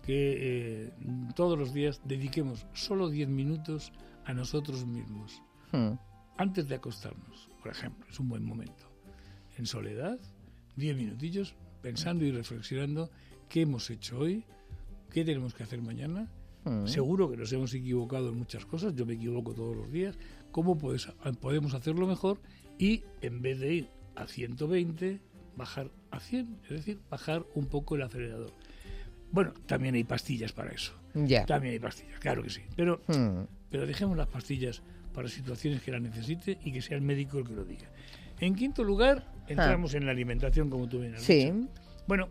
que eh, todos los días dediquemos solo diez minutos a nosotros mismos. Hmm. Antes de acostarnos, por ejemplo, es un buen momento. En soledad, diez minutillos, pensando y reflexionando qué hemos hecho hoy, qué tenemos que hacer mañana. Hmm. Seguro que nos hemos equivocado en muchas cosas, yo me equivoco todos los días. ¿Cómo puedes- podemos hacerlo mejor? Y en vez de ir a ciento veinte, bajar a cien, es decir, bajar un poco el acelerador. Bueno, también hay pastillas para eso. Ya. También hay pastillas, claro que sí. Pero, Hmm. pero dejemos las pastillas para situaciones que las necesite y que sea el médico el que lo diga. En quinto lugar, entramos en la alimentación, como tú bien has Sí. dicho. Bueno,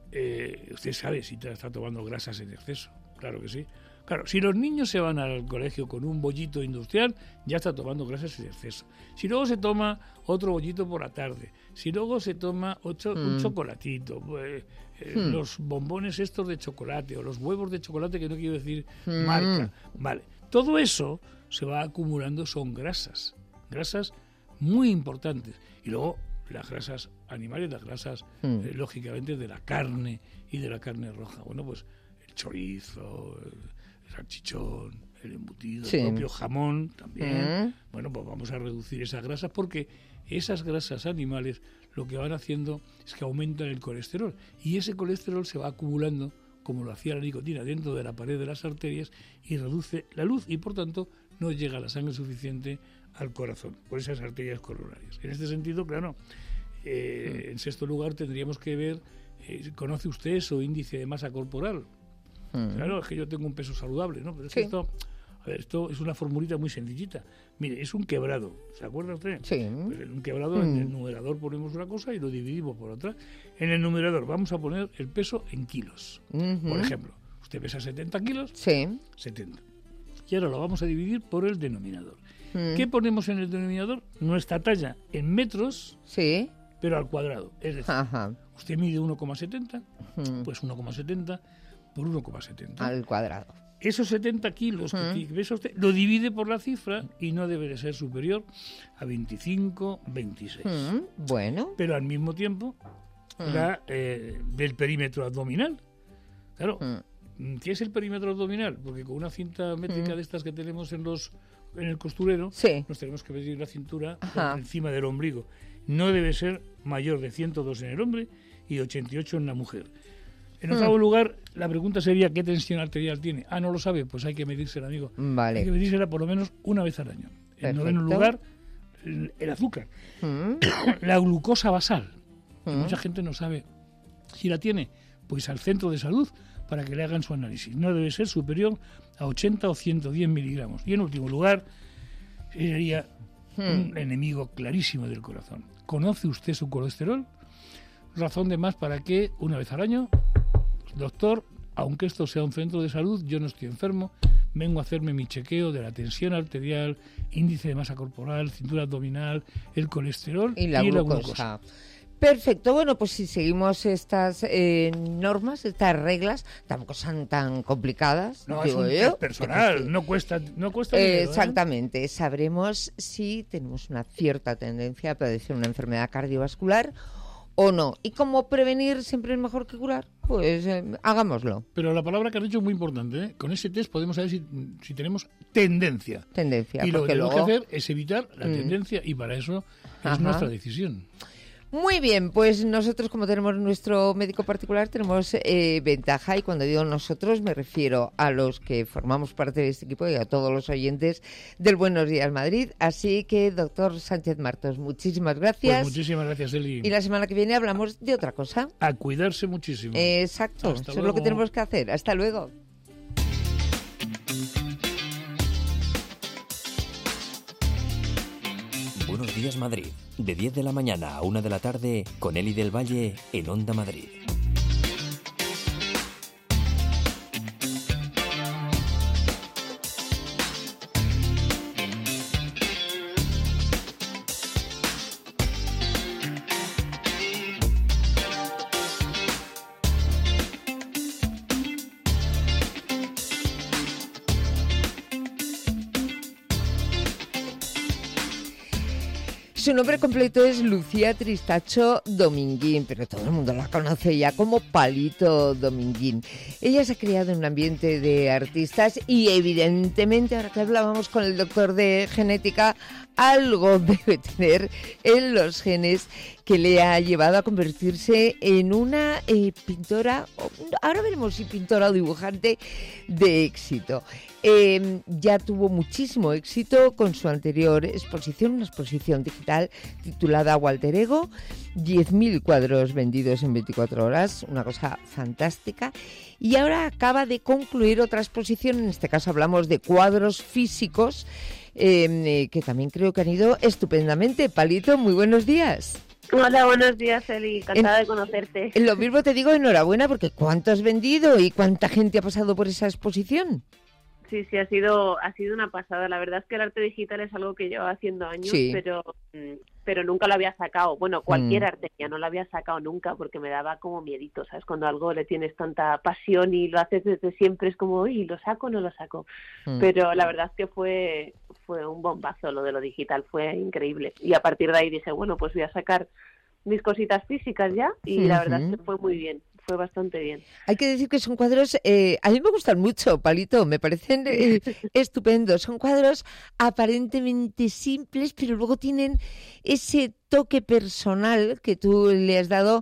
eh, usted sabe si te está tomando grasas en exceso, claro que sí. Claro, si los niños se van al colegio con un bollito industrial, ya está tomando grasas en exceso. Si luego se toma otro bollito por la tarde, si luego se toma ocho, un Mm. chocolatito, pues, eh, Hmm. los bombones estos de chocolate o los huevos de chocolate, que no quiero decir Mm. marca, vale. Todo eso se va acumulando, son grasas, grasas muy importantes. Y luego las grasas animales, las grasas, Mm. eh, lógicamente, de la carne y de la carne roja. Bueno, pues el chorizo, el salchichón, el embutido, Sí. el propio jamón también. Mm. Bueno, pues vamos a reducir esas grasas porque esas grasas animales lo que van haciendo es que aumentan el colesterol y ese colesterol se va acumulando, como lo hacía la nicotina, dentro de la pared de las arterias y reduce la luz y por tanto no llega la sangre suficiente al corazón por esas arterias coronarias. En este sentido, claro, eh, en sexto lugar tendríamos que ver, eh, ¿conoce usted su índice de masa corporal? Hmm. Claro, es que yo tengo un peso saludable, ¿no? Pero es Sí. que esto, a ver, esto es una formulita muy sencillita. Mire, es un quebrado, ¿se acuerda usted? Sí. Pues en un quebrado, en el Mm. numerador ponemos una cosa y lo dividimos por otra. En el numerador vamos a poner el peso en kilos. Ujú. Por ejemplo, usted pesa setenta kilos, Sí. setenta. Y ahora lo vamos a dividir por el denominador. Mm. ¿Qué ponemos en el denominador? Nuestra talla en metros, Sí. pero al cuadrado. Es decir, Ajá. usted mide uno coma setenta, Mm. pues uno coma setenta por uno coma setenta. Al cuadrado. Esos setenta kilos que Mm. ti- pesa usted, lo divide por la cifra y no debe de ser superior a veinticinco, veintiséis. Mm. Bueno. Pero al mismo tiempo, Mm. la, eh, del perímetro abdominal. Claro, Mm. ¿qué es el perímetro abdominal? Porque con una cinta métrica Mm. de estas que tenemos en los en el costurero, Sí. nos tenemos que medir la cintura por Ajá. encima del ombligo. No debe ser mayor de ciento dos en el hombre y ochenta y ocho en la mujer. En octavo Mm. lugar, la pregunta sería ¿qué tensión arterial tiene? Ah, no lo sabe, pues hay que medírsela, amigo. Vale. Hay que medírsela por lo menos una vez al año. En noveno Perfecto. lugar, el, el azúcar. Mm. La glucosa basal, que Mm. mucha gente no sabe si la tiene, pues al centro de salud para que le hagan su análisis. No debe ser superior a ochenta o ciento diez miligramos. Y en último lugar, sería un Mm. enemigo clarísimo del corazón. ¿Conoce usted su colesterol? Razón de más para que, una vez al año, doctor, aunque esto sea un centro de salud, yo no estoy enfermo, vengo a hacerme mi chequeo de la tensión arterial, índice de masa corporal, cintura abdominal, el colesterol Y la glucosa. Perfecto, bueno, pues si seguimos estas eh, normas, estas reglas, tampoco son tan complicadas, No, es digo un yo. test personal, no cuesta, no cuesta Eh, dinero, ¿eh? Exactamente, sabremos si tenemos una cierta tendencia a padecer una enfermedad cardiovascular o no. Y como prevenir siempre es mejor que curar, pues eh, hagámoslo. Pero la palabra que has dicho es muy importante, ¿eh? Con ese test podemos saber si, si tenemos tendencia. Tendencia. Y lo que tenemos luego... que hacer es evitar la mm. tendencia y para eso es Ajá. nuestra decisión. Muy bien, pues nosotros como tenemos nuestro médico particular tenemos eh, ventaja y cuando digo nosotros me refiero a los que formamos parte de este equipo y a todos los oyentes del Buenos Días Madrid. Así que, doctor Sánchez Martos, muchísimas gracias. Pues muchísimas gracias, Eli. Y la semana que viene hablamos de otra cosa. A cuidarse muchísimo. Eh, exacto, Hasta eso luego. es lo que tenemos que hacer. Hasta luego. Buenos Días Madrid, de diez de la mañana a una de la tarde, con Eli del Valle en Onda Madrid. Su nombre completo es Lucía Tristacho Dominguín, pero todo el mundo la conoce ya como Palito Dominguín. Ella se ha criado en un ambiente de artistas y evidentemente, ahora que hablábamos con el doctor de genética, algo debe tener en los genes que le ha llevado a convertirse en una eh, pintora, ahora veremos si pintora o dibujante de éxito. Eh, ya tuvo muchísimo éxito con su anterior exposición, una exposición digital titulada Walter Ego, diez mil cuadros vendidos en veinticuatro horas, una cosa fantástica. Y ahora acaba de concluir otra exposición, en este caso hablamos de cuadros físicos, eh, que también creo que han ido estupendamente. Palito, muy buenos días. Hola, buenos días, Eli. Encantada en, de conocerte. Lo mismo te digo, enhorabuena, porque ¿cuánto has vendido y cuánta gente ha pasado por esa exposición? Sí, sí, ha sido ha sido una pasada. La verdad es que el arte digital es algo que llevo haciendo años, sí. pero pero nunca lo había sacado. Bueno, cualquier mm. arte ya no lo había sacado nunca porque me daba como miedito, ¿sabes? Cuando algo le tienes tanta pasión y lo haces desde siempre es como, uy, ¿lo saco o no lo saco? Mm. Pero la verdad es que fue fue un bombazo lo de lo digital, fue increíble. Y a partir de ahí dije, bueno, pues voy a sacar mis cositas físicas ya y uh-huh. la verdad es que fue muy bien. Fue bastante bien. Hay que decir que son cuadros, eh, a mí me gustan mucho, Palito, me parecen eh, estupendos. Son cuadros aparentemente simples, pero luego tienen ese toque personal que tú le has dado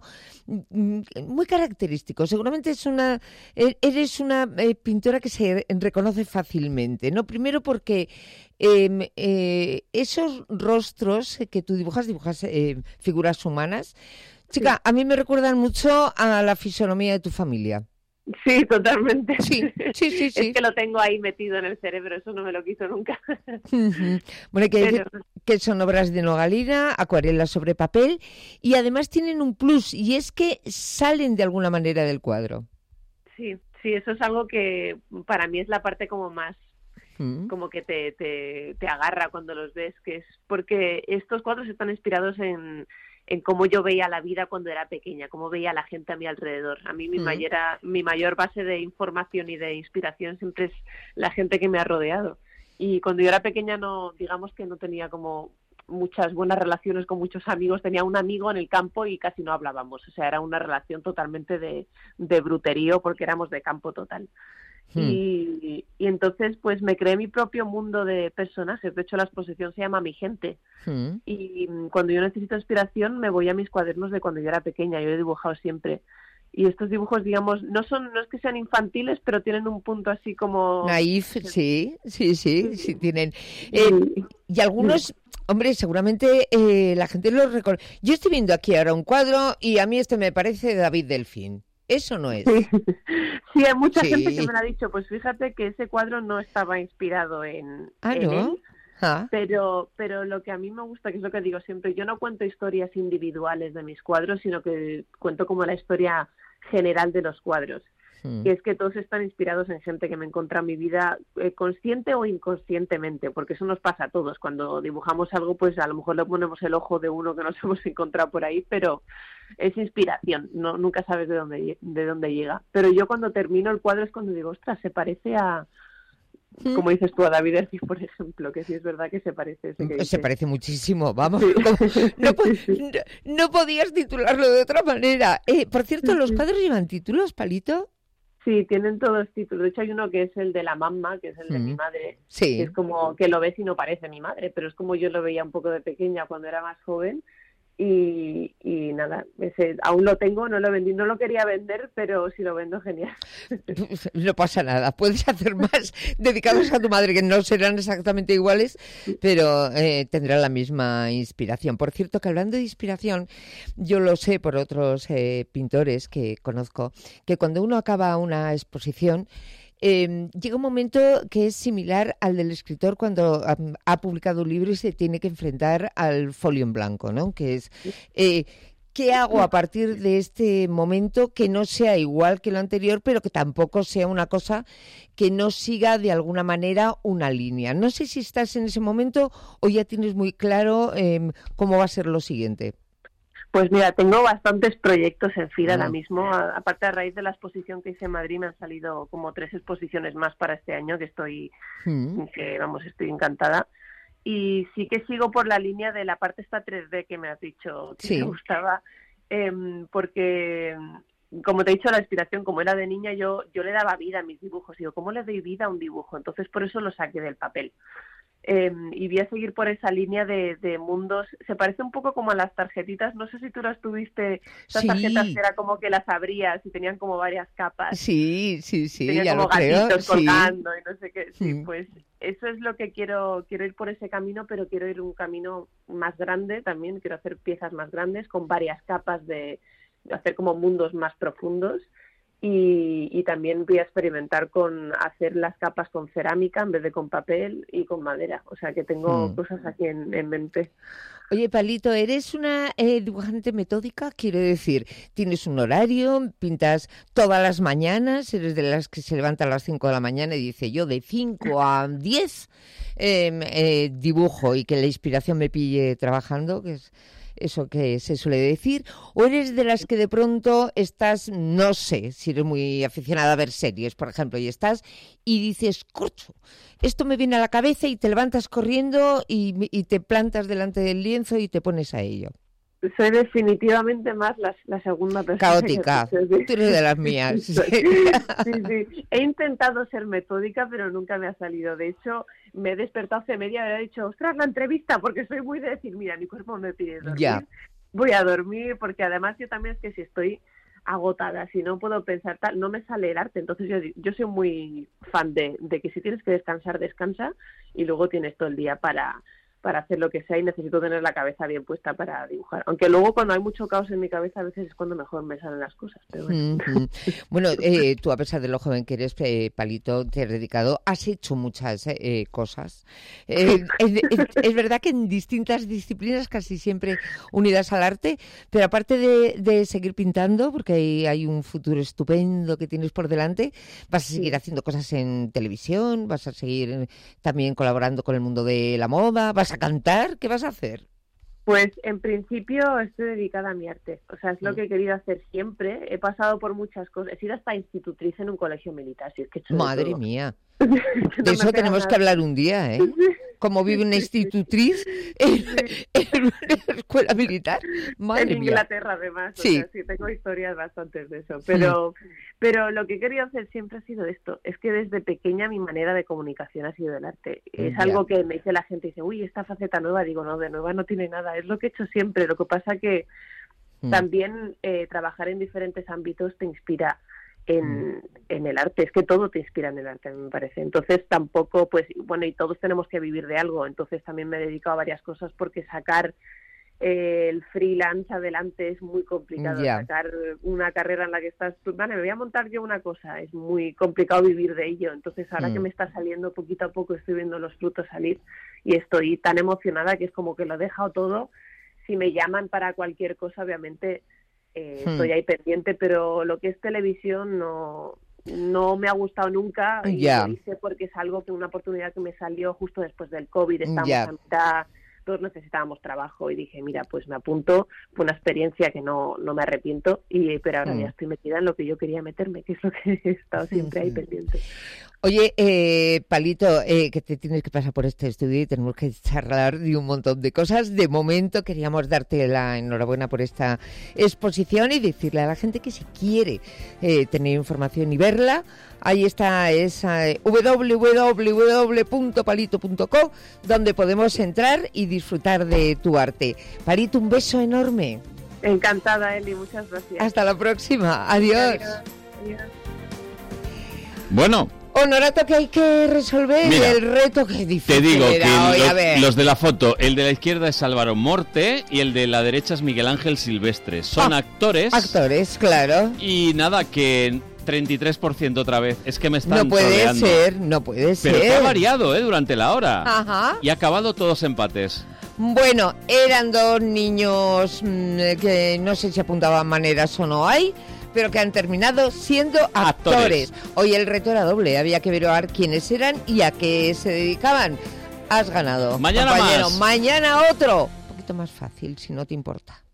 muy característico. Seguramente es una, eres una eh, pintora que se reconoce fácilmente, ¿no? Primero porque eh, eh, esos rostros que tú dibujas, dibujas eh, figuras humanas. Chica, a mí me recuerdan mucho a la fisonomía de tu familia. Sí, totalmente. Sí, sí, sí, sí. Es que lo tengo ahí metido en el cerebro, eso no me lo quito nunca. Uh-huh. Bueno, hay que decir Pero... que son obras de nogalina, acuarelas sobre papel, y además tienen un plus, y es que salen de alguna manera del cuadro. Sí, sí, eso es algo que para mí es la parte como más, uh-huh. como que te, te, te agarra cuando los ves, que es porque estos cuadros están inspirados en... en cómo yo veía la vida cuando era pequeña, cómo veía a la gente a mi alrededor. A mí mi, mm. mayor, mi mayor base de información y de inspiración siempre es la gente que me ha rodeado. Y cuando yo era pequeña, no, digamos que no tenía como muchas buenas relaciones con muchos amigos. Tenía un amigo en el campo y casi no hablábamos. O sea, era una relación totalmente de, de bruterío porque éramos de campo total. Hmm. Y, y entonces pues me creé mi propio mundo de personajes. De hecho la exposición se llama Mi Gente. Hmm. Y cuando yo necesito inspiración me voy a mis cuadernos de cuando yo era pequeña. Yo he dibujado siempre. Y estos dibujos, digamos, no son, no es que sean infantiles, pero tienen un punto así como... Naif, sí, sí, sí, sí tienen. Eh, y algunos, hombre, seguramente eh, la gente los reconoce. Yo estoy viendo aquí ahora un cuadro y a mí este me parece David Delfín. Eso no es. Sí, sí hay mucha sí. gente que me lo ha dicho, pues fíjate que ese cuadro no estaba inspirado en, ah, en ¿no? él, ah. pero, pero lo que a mí me gusta, que es lo que digo siempre, yo no cuento historias individuales de mis cuadros, sino que cuento como la historia general de los cuadros, hmm. que es que todos están inspirados en gente que me encuentra en mi vida, eh, consciente o inconscientemente, porque eso nos pasa a todos, cuando dibujamos algo, pues a lo mejor le ponemos el ojo de uno que nos hemos encontrado por ahí, pero es inspiración, no nunca sabes de dónde de dónde llega. Pero yo cuando termino el cuadro es cuando digo, ostras, se parece a como dices tú, a David Ercich, por ejemplo, que sí es verdad que se parece. Ese que se parece muchísimo, vamos. Sí. No, no, no podías titularlo de otra manera. Eh, por cierto, ¿los cuadros llevan títulos, Palito? Sí, tienen todos títulos. De hecho, hay uno que es el de la mamá, que es el de mm. mi madre. Sí. Que es como que lo ves y no parece mi madre, pero es como yo lo veía un poco de pequeña cuando era más joven. Y, y nada, ese, aún lo tengo, no lo vendí, no lo quería vender, pero si lo vendo, genial. No pasa nada, puedes hacer más dedicados a tu madre, que no serán exactamente iguales, pero eh, tendrán la misma inspiración. Por cierto, que hablando de inspiración, yo lo sé por otros eh, pintores que conozco, que cuando uno acaba una exposición, Eh, llega un momento que es similar al del escritor cuando ha, ha publicado un libro y se tiene que enfrentar al folio en blanco, ¿no? Que es, eh, ¿qué hago a partir de este momento que no sea igual que lo anterior, pero que tampoco sea una cosa que no siga de alguna manera una línea? No sé si estás en ese momento o ya tienes muy claro eh, cómo va a ser lo siguiente. Pues mira, tengo bastantes proyectos en fila ahora mismo. A, aparte, a raíz de la exposición que hice en Madrid, me han salido como tres exposiciones más para este año, que estoy, mm. que vamos, estoy encantada. Y sí que sigo por la línea de la parte esta tres D que me has dicho que sí. me gustaba, eh, porque, como te he dicho, la inspiración, como era de niña, yo yo le daba vida a mis dibujos. Digo, ¿cómo le doy vida a un dibujo? Entonces, por eso lo saqué del papel. Eh, y voy a seguir por esa línea de, de mundos. Se parece un poco como a las tarjetitas. No sé si tú las tuviste, esas sí. tarjetas que era como que las abrías y tenían como varias capas. Sí, sí, sí, tenían ya como lo creo. gatitos Sí. colgando y no sé qué. Sí, Mm. pues eso es lo que quiero. Quiero ir por ese camino, pero quiero ir un camino más grande también. Quiero hacer piezas más grandes con varias capas de, de hacer como mundos más profundos. Y, y también voy a experimentar con hacer las capas con cerámica en vez de con papel y con madera. O sea que tengo mm. cosas aquí en, en mente. Oye, Palito, ¿eres una eh, dibujante metódica? Quiero decir, ¿tienes un horario? ¿Pintas todas las mañanas? ¿Eres de las que se levanta a las cinco de la mañana y dice yo de cinco a diez eh, eh, dibujo y que la inspiración me pille trabajando? Que es eso que se suele decir. ¿O eres de las que de pronto estás, no sé, si eres muy aficionada a ver series, por ejemplo, y estás y dices, corcho, esto me viene a la cabeza y te levantas corriendo y, y te plantas delante del lienzo y te pones a ello? Soy definitivamente más la, la segunda persona. Caótica. Que Tú eres de las mías. Sí. Sí, sí. He intentado ser metódica, pero nunca me ha salido. De hecho, me he despertado hace media hora y he dicho, ostras, la entrevista, porque soy muy de decir, mira, mi cuerpo me pide dormir. Ya. Voy a dormir, porque además yo también es que si estoy agotada, si no puedo pensar tal, no me sale el arte. Entonces yo, yo soy muy fan de, de que si tienes que descansar, descansa, y luego tienes todo el día para... para hacer lo que sea y necesito tener la cabeza bien puesta para dibujar. Aunque luego cuando hay mucho caos en mi cabeza a veces es cuando mejor me salen las cosas. Pero bueno, mm-hmm. Bueno, eh, tú a pesar de lo joven que eres, eh, Palito, te has dedicado, has hecho muchas eh, cosas. Eh, es, es, es verdad que en distintas disciplinas, casi siempre unidas al arte, pero aparte de, de seguir pintando, porque hay, hay un futuro estupendo que tienes por delante, vas a seguir sí. haciendo cosas en televisión, vas a seguir también colaborando con el mundo de la moda, vas a cantar, ¿qué vas a hacer? Pues en principio estoy dedicada a mi arte, o sea, es lo que he querido hacer siempre. He pasado por muchas cosas, he sido hasta institutriz en un colegio militar. Si es que he hecho Madre de mía, no de eso tenemos nada. que hablar un día, ¿eh? ¿Cómo vive una institutriz en, en una escuela militar? Madre en mía. Inglaterra, además. Sí. O sea, sí, tengo historias bastantes de eso. Pero, sí. pero lo que he querido hacer siempre ha sido esto. Es que desde pequeña mi manera de comunicación ha sido el arte. Es Ya. algo que me dice la gente, dice, uy, esta faceta nueva. Digo, no, de nueva no tiene nada. Es lo que he hecho siempre. Lo que pasa que mm. también eh, trabajar en diferentes ámbitos te inspira en, en el arte. Es que todo te inspira en el arte, me parece. Entonces tampoco, pues, bueno, y todos tenemos que vivir de algo. Entonces también me he dedicado a varias cosas porque sacar eh, el freelance adelante es muy complicado. Ya. Sacar una carrera en la que estás, pues, vale, me voy a montar yo una cosa, es muy complicado vivir de ello. Entonces ahora Mm. que me está saliendo poquito a poco, estoy viendo los frutos salir y estoy tan emocionada que es como que lo he dejado todo. Si me llaman para cualquier cosa, obviamente eh, Hmm. estoy ahí pendiente, pero lo que es televisión no, no me ha gustado nunca y Ya. lo hice porque es algo que una oportunidad que me salió justo después del COVID, estábamos Ya. a mitad, todos necesitábamos trabajo y dije, mira, pues me apunto, fue una experiencia que no, no me arrepiento, y pero ahora Hmm. ya estoy metida en lo que yo quería meterme, que es lo que he estado siempre ahí pendiente. Oye, eh, Palito, eh, que te tienes que pasar por este estudio y tenemos que charlar de un montón de cosas. De momento queríamos darte la enhorabuena por esta exposición y decirle a la gente que si quiere eh, tener información y verla, ahí está esa eh, doble u doble u doble u punto palito punto com, donde podemos entrar y disfrutar de tu arte. Palito, un beso enorme. Encantada, Eli, muchas gracias. Hasta la próxima. Adiós. Adiós. Adiós. Bueno. Honorato, que hay que resolver. Mira, el reto que difícil te digo que era hoy. los, A ver. los de la foto, el de la izquierda es Álvaro Morte y el de la derecha es Miguel Ángel Silvestre. Son Ah, actores. Actores, claro. Y nada, que treinta y tres por ciento otra vez. Es que me están No puede troleando. ser, no puede ser. Pero que ha variado, ¿eh? Durante la hora. Ajá. Y ha acabado todos empates. Bueno, eran dos niños mmm, que no sé si apuntaban maneras o no hay, pero que han terminado siendo actores. Actores. Hoy el reto era doble, había que ver quiénes eran y a qué se dedicaban. Has ganado. Mañana compañero. más. Mañana otro. Un poquito más fácil, si no te importa.